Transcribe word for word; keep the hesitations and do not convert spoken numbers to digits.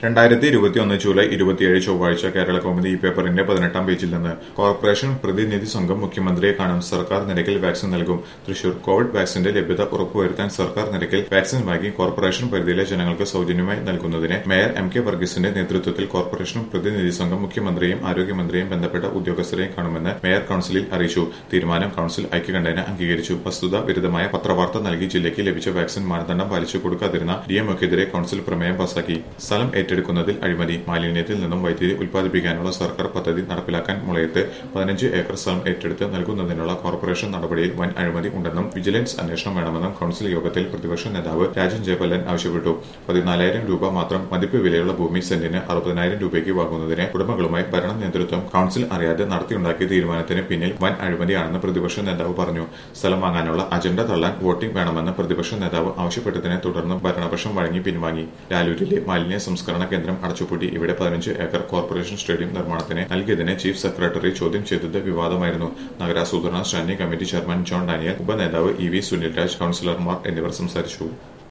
രണ്ടായിരത്തി ഇരുപത്തിയൊന്ന് ജൂലൈ ഇരുപത്തിയേഴ് ചൊവ്വാഴ്ച കേരള കൗമുദി ഈ പേപ്പറിന്റെ പതിനെട്ടാം പേജിൽ നിന്ന് കോർപ്പറേഷൻ പ്രതിനിധി സംഘം മുഖ്യമന്ത്രിയെ കാണും. സർക്കാർ നിരക്കിൽ വാക്സിൻ നൽകും. തൃശൂർ കോവിഡ് വാക്സിന്റെ ലഭ്യത ഉറപ്പുവരുത്താൻ സർക്കാർ നിരക്കിൽ വാക്സിൻ വാങ്ങി കോർപ്പറേഷൻ പരിധിയിലെ ജനങ്ങൾക്ക് സൌജന്യമായി നൽകുന്നതിന് മേയർ എം കെ വർഗീസിന്റെ നേതൃത്വത്തിൽ കോർപ്പറേഷൻ പ്രതിനിധി സംഘം മുഖ്യമന്ത്രിയെയും ആരോഗ്യമന്ത്രിയെയും ബന്ധപ്പെട്ട ഉദ്യോഗസ്ഥരെയും കാണുമെന്ന് മേയർ കൌൺസിലിൽ അറിയിച്ചു. തീരുമാനം കൌൺസിൽ ഐക്യകണ്ഠേന അംഗീകരിച്ചു. വസ്തുതാ വിരുദ്ധമായ പത്രവാർത്ത നൽകി ജില്ലയ്ക്ക് ലഭിച്ച വാക്സിൻ മാനദണ്ഡം പാലിച്ചു കൊടുക്കാതിരുന്ന ഡിഎംഒക്കെതിരെ കൌൺസിൽ പ്രമേയം പാസാക്കി. സ്ഥലം ഏറ്റെടുക്കുന്നതിൽ അഴിമതി. മാലിന്യത്തിൽ നിന്നും വൈദ്യുതി ഉൽപ്പാദിപ്പിക്കാനുള്ള സർക്കാർ പദ്ധതി നടപ്പിലാക്കാൻ മുളയത്ത് പതിനഞ്ച് ഏക്കർ സ്ഥലം ഏറ്റെടുത്ത് നൽകുന്നതിനുള്ള കോർപ്പറേഷൻ നടപടിയിൽ വൻ അഴിമതി ഉണ്ടെന്നും വിജിലൻസ് അന്വേഷണം വേണമെന്നും കൌൺസിൽ യോഗത്തിൽ പ്രതിപക്ഷ നേതാവ് രാജൻ ജയപല്ലൻ ആവശ്യപ്പെട്ടു. പതിനാലായിരം രൂപ മാത്രം മതിപ്പ് വിലയുള്ള ഭൂമി സെന്റിന് അറുപതിനായിരം രൂപയ്ക്ക് വാങ്ങുന്നതിന് ഉടമകളുമായി ഭരണ നേതൃത്വം കൌൺസിൽ അറിയാതെ നടത്തിയുണ്ടാക്കിയ തീരുമാനത്തിന് പിന്നിൽ വൻ അഴിമതിയാണെന്ന് പ്രതിപക്ഷ നേതാവ് പറഞ്ഞു. സ്ഥലം വാങ്ങാനുള്ള അജണ്ട തള്ളാൻ വോട്ടിംഗ് വേണമെന്ന് പ്രതിപക്ഷ നേതാവ് ആവശ്യപ്പെട്ടതിനെ തുടർന്ന് ഭരണപക്ഷം വഴങ്ങി പിൻവാങ്ങി. ലാലൂരിലെ മാലിന്യ സംസ്കരണ കേന്ദ്രം അടച്ചുപൂട്ടി. ഇവിടെ പതിനഞ്ച് ഏക്കർ കോർപ്പറേഷൻ സ്റ്റേഡിയം നിർമ്മാണത്തിന് നൽകിയതിനെ ചീഫ് സെക്രട്ടറി ചോദ്യം ചെയ്തത് വിവാദമായിരുന്നു. നഗരാസൂത്രണ standing committee chairman John Daniel, ഉപനേതാവ് ഇ വി സുനിൽ രാജ്, കൌൺസിലർമാർ എന്നിവർ സംസാരിച്ചു.